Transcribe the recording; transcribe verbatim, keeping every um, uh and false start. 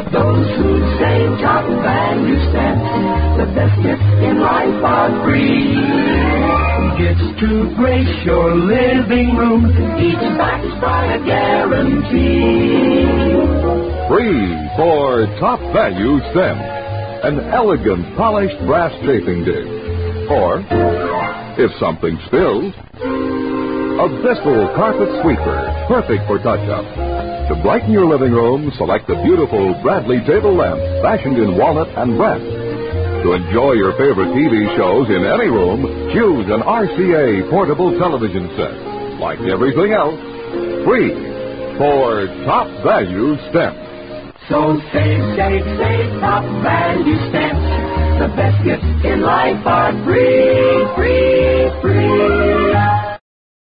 those who save top value stamps. The best gifts in life are free. Gifts to grace your living room, each backed by a guarantee. Free for top value stamps. An elegant polished brass chafing dish. Or, if something spills, a Bissell carpet sweeper, perfect for touch-up. To brighten your living room, select the beautiful Bradley table lamp, fashioned in walnut and brass. To enjoy your favorite T V shows in any room, choose an R C A portable television set. Like everything else, free for top value stamps. So save, save, save top value stamps. The best gifts in life are free, free, free.